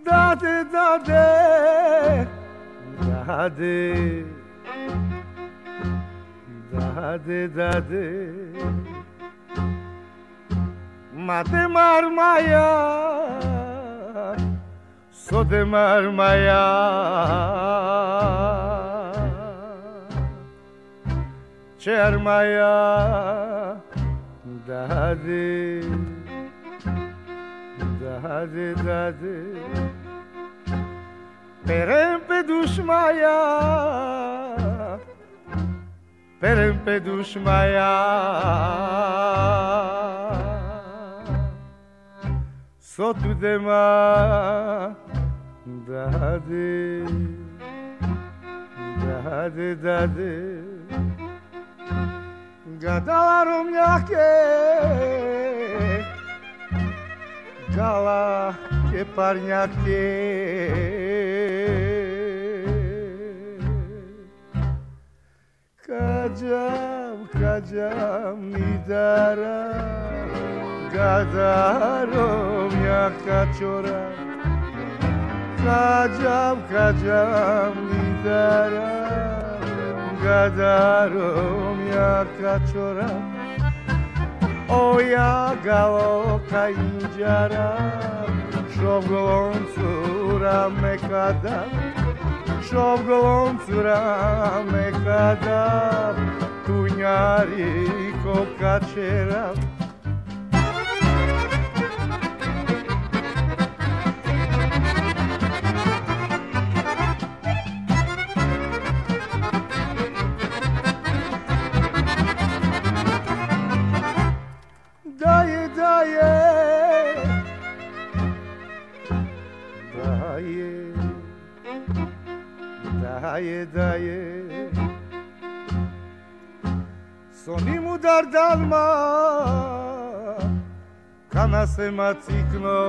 Dade, dade, dade, dade, dade, mate marmaya, sode marmaya, cermaya, dade, dade, dade. Perempedushmaya, perempedushmaya, sotudema dade, dade, dade, gadalarom jake, gala ke parnjake. Kajam midara, gadarom jaka čora. Kajam midara, gadarom jaka čora. Oja galoka inđara, šovgolom cura mekada, šovgolom cura mekada, tunjari kokačera. Daje, daje, daje, daje, daje, sonim udar dalma, kana se macikno,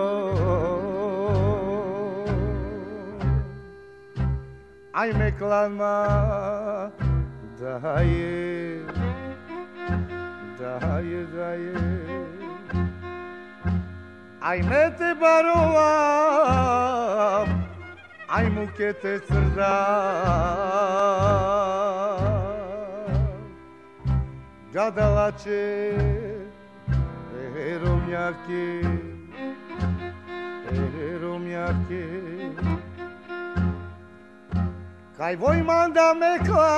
ajme klanma, daje, daje, daje. Ajme te barovam, ajmu ke te crda. Gadalače, romjake, romjake. Kaj vojmanda mekla,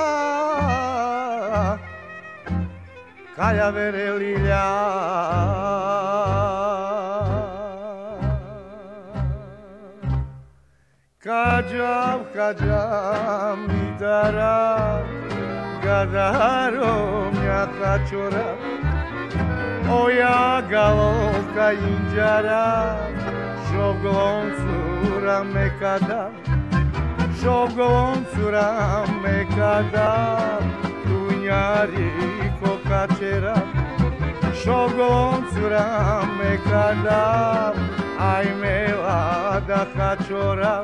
kaja verelilja. Kajam midara, gadarom jaka čora. Oja galoka inđara, šovgolom cura mekada, šovgolom cura mekada, tunjari kokačera. Šovgolom cura mekada, ajme lada kačora.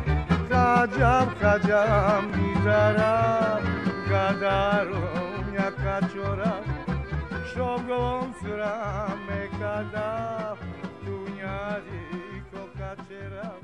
Kajam midara, gadarom jaka čora. Šovgolom cura mekada, tunjari kokačera.